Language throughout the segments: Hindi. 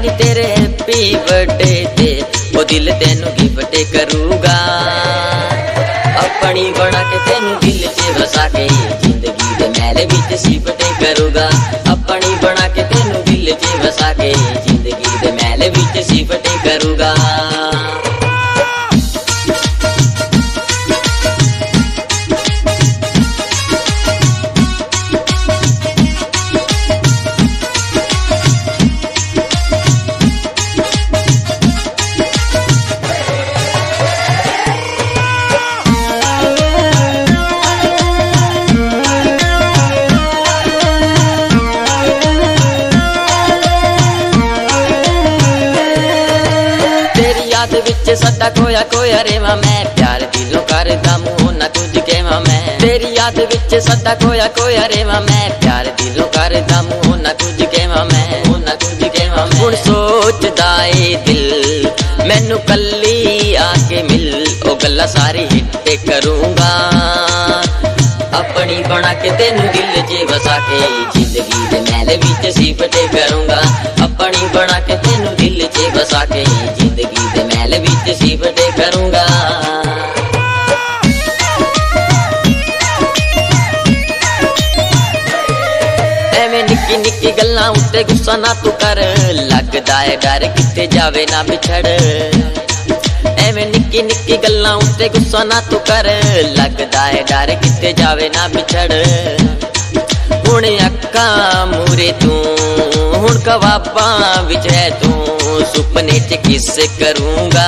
नी तेरे हैप्पी बर्थडे ते वो दिल तेनू गिफ्ट करूगा। अपनी बना के तेनू दिल च बसा के जिंदगी दे मैल विच सिफट करूगा। अपनी बना के तेनू दिल च बसा के जिंदगी दे मैल विच सिफट करूगा। सदा खोया खोया रेवा मैं प्यार दिलों करदा मुंह ना कुछ कहवा मैं। तेरी याद विच सदा खोया खोया रेवा मैं प्यार दिलों करदा मुंह ना कुछ कहवा मैं। हुण सोचदा ए दिल मैनू कल्ली आके मिल ओ गल्लां सारी हिट करूंगा। अपनी बना के तेनू दिल च बसा के जिंदगी दे मैल विच सिफट करूंगा। अपनी बना के तेनू दिल च बसा के जिंदगी दे मैल विच सिफट करूंगा। एवें निक्की निक्की गल्लां उत्ते गुस्सा ना तू कर लगदा है डर किते जावे ना बिछड़। एवें निक्की निक्की गल्लां उत्ते गुस्सा ना तू कर लगदा है डर किते जावे ना बिछड़। हुण अक्खां मूरे तू हुण ख्वाबां विच है तू सुपने च किस करूंगा।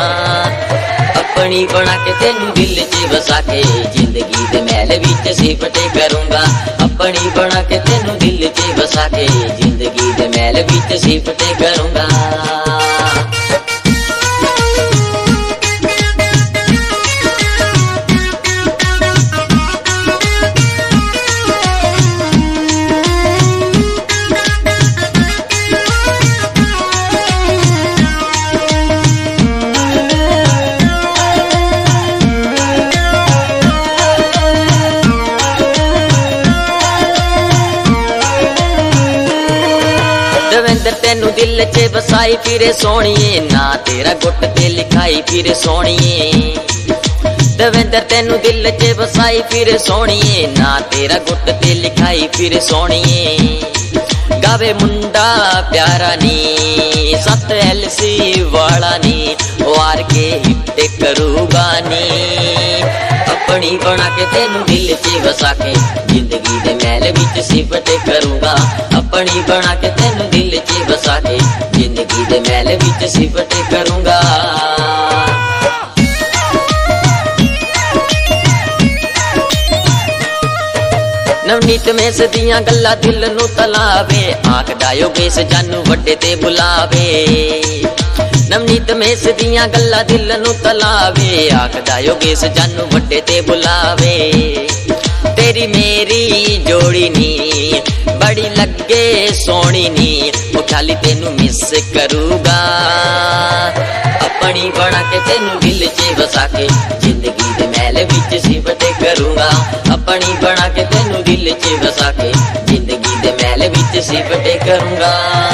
अपनी बना के तेनू दिल च बसा के जिंदगी दे मैल विच सिफट करूंगा। अपनी बना के तेनू दिल च बसा के जिंदगी दे मैल विच सिफट करूंगा। दविंदर तेनू दिल च बसाई फिरे सोनिए ना तेरा गुट ते लिखाई फिरे सोनिए। दविंदर तेनू दिल च बसाई फिरे सोनिए ना तेरा गुट ते लिखाई फिरे सोनिए। गावे मुंडा प्यारा नी 7 LC वाला नी वार के हिट करूगा नी। अपनी बना के तेनू दिल च बसा के जिंदगी दे मैल विच सिफट करूंगा। अपनी बना के तेनू दिल च बसा के जिंदगी दे मैल विच सिफट करूंगा। नवनीत में सदियां गल्लां दिल नू तलावे आखदा योगेश जानू वड्डे ते बुलावे। नवनीत में सदियां गल्लां दिल नू तलावे आखदा योगेश जानू वड्डे ते बुलावे। तेरी मेरी जोड़ी नी बड़ी लगे सोनी नी वो खाली तेनू मिस करूगा। अपनी बना के तेनू दिल च बसा के जिंदगी दे मैल विच सिफट करूंगा। अपनी बना के तेनू दिल च बसा के जिंदगी दे मैल विच सिफट करूंगा।